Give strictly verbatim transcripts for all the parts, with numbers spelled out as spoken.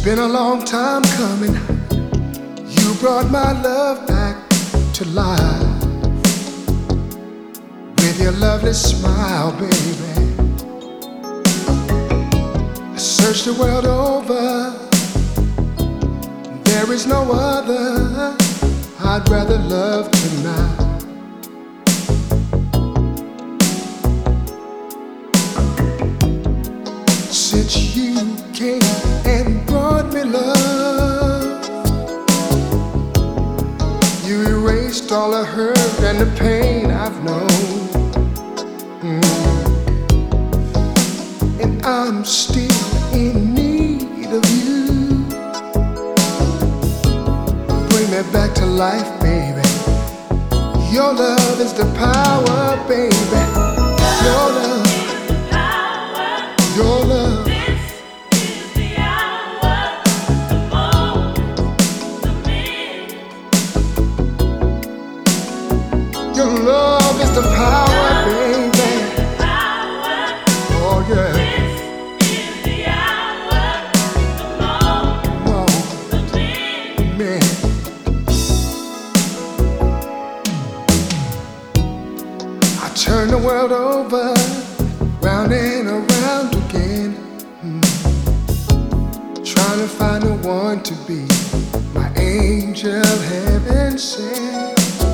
been a long time coming. You brought my love back to life with your lovely smile, baby. I searched the world over, there is no other I'd rather love tonight. Since you came and brought me love, you erased all the hurt and the pain I've known. Mm. And I'm still in need of you. Bring me back to life, baby. Your love is the power, baby. Your love, your love. Your love is the power, baby. Oh yeah. This is the hour, the moment, man. I turn the world over, round and around again, mm. Trying to find the one to be my angel, heaven sent.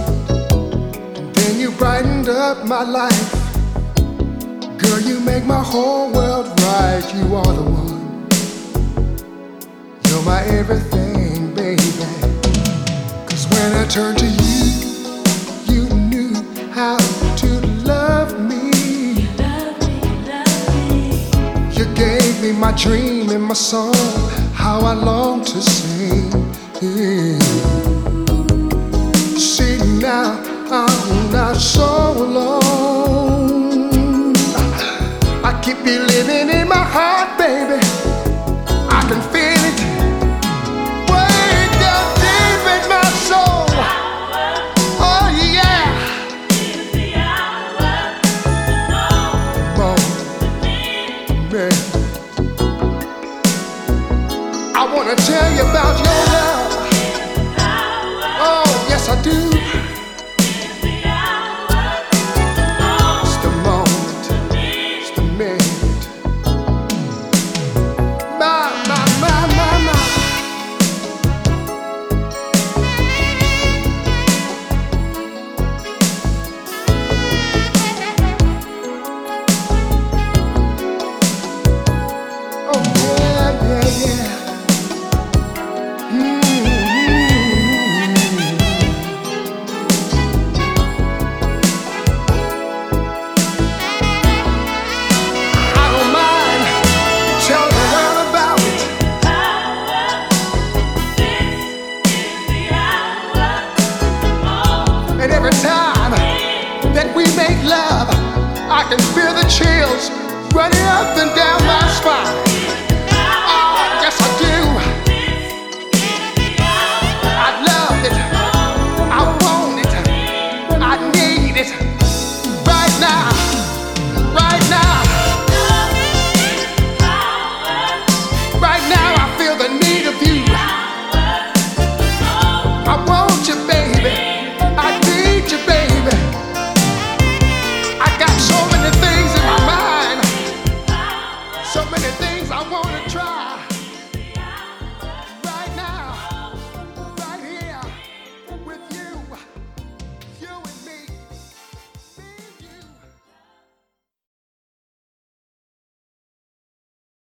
You brightened up my life. Girl, you make my whole world right. You are the one. You're my everything, baby. Cause when I turned to you, you knew how to love me. You love me, you love me. You gave me my dream and my song, how I long to sing. Yeah. See now, I'm not so alone. I keep you living in my heart, baby. I can feel it way down deep in my soul. Oh yeah. Come on, man. I wanna tell you about your love. Oh yes, I do. And every time that we make love, I can feel the chills running up and down my spine. Oh, yes I do. I love it. I want it. I need it. Right now. Right now. Right now I feel the need of you. I want you, baby. I need you, baby. I got so many things in my mind, so many things I wanna try.